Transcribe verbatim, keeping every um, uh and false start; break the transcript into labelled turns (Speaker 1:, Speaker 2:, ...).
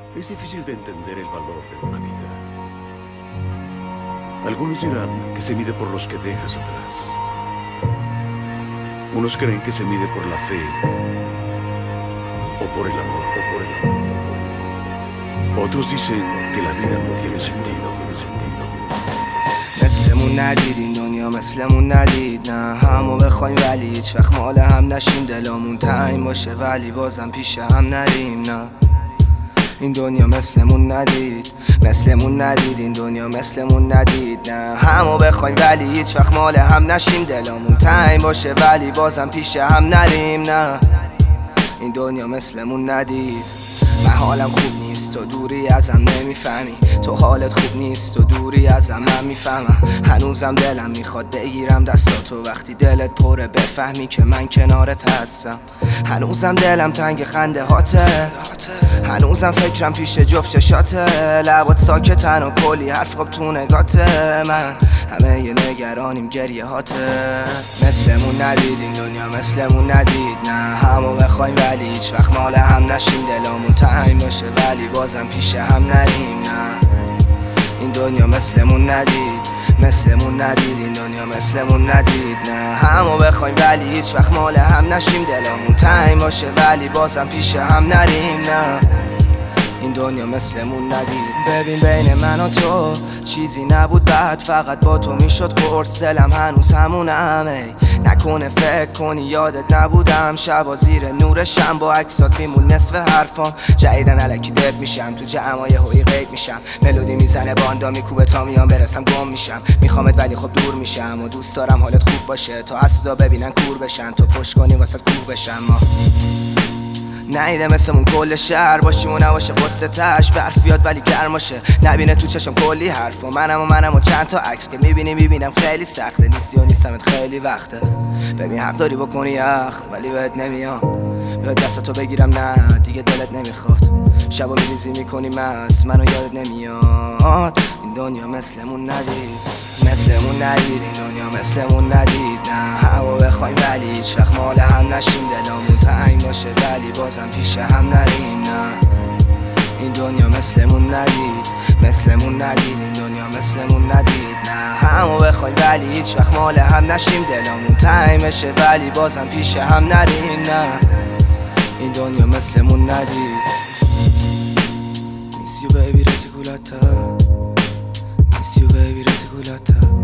Speaker 1: Es difícil de entender el valor de una vida. Algunos dirán que se mide por los que dejas atrás. Unos creen que se mide por la fe o por el amor. O por el amor. Otros dicen que la vida no tiene sentido.
Speaker 2: مثلمون ندید این دنیا مثلمون ندید نه همو بخوایم ولی هیچ وقت مال هم نشیم دلامون تنگ باشه ولی بازم پیش هم نریم نه این دنیا مثلمون ندید مثلمون ندید این دنیا مثلمون ندید نه همو بخوایم ولی هیچ وقت مال هم نشیم دلامون تنگ باشه ولی بازم پیش هم نریم نه این دنیا مثلمون ندید من حالم خوب نیست تو دوری ازم نمیفهمی تو حالت خوب نیست تو دوری ازم من میفهمم هنوزم دلم میخواد بگیرم دستاتو وقتی دلت پره بفهمی که من کنارت هستم هنوزم دلم تنگ خنده هاته هنوزم فکرم پیش جفت چشاته لبات ساکتن و کلی حرف خوب تو نگاته من همه یه نگرانیم گریه هاته مثلمون ندید این دنیا مثلمون ندید نه همو بخوایم ولی هیچ وقت مال هم نشیم دلامون تنگ باشه ولی بازم پیش هم نریم نه این دنیا مثلمون ندید مثلمون ندید این دنیا مثلمون ندید نه همو بخوایم ولی هیچ وقت مال هم نشیم دلامون تنگ باشه ولی بازم پیش هم نریم نه این دنیا مثلمون ندید ببین بین من و تو چیزی نبود بعد فقط با تو میشد قرص دلم هنوز همونم نکنه فکر کنی یادت نبودم شبا زیر نور شم با عکسات میمون نصف حرفام جدیدن الکی دب میشم تو جمعای هوی غیب میشم ملودی میزنه باندا میکوبه تا میام برسم گم میشم میخوامت ولی خب دور میشم و دوست دارم حالت خوب باشه تا اصلا ببینن کور بشن تو پشت کنی واسه کور بشم ما نیده مثلمون کل شهر باشیم و نباشه قصه تش برف بیاد ولی گرماشه نبینه تو چشم کلی حرف و منم و منم و چند تا عکس که میبینی میبینم خیلی سخته نیستی و نیستمت خیلی وقته ببین حق داری بکنی اخ ولی بهت نمیام یا دستاتو بگیرم نه دیگه دلت نمیخواد شبا میریزی میکنی مست منو یادت نمیاد این دنیا مثلمون ندید مثلمون ندید این دنیا مثلمون ندید نه همو بخوایم ولی هیچ وقت مال هم نشیم دلامون تنگ باشه ولی بازم پیش هم نریم نه این دنیا مثلمون ندید مثلمون ندید این دنیا مثلمون ندید نه همو بخوایم ولی هیچ وقت مال هم نشیم دلامون تنگ بشه ولی بازم پیش هم نریم نه این دنیا مثلمون ندید Miss you baby reticulata Miss you baby reticulata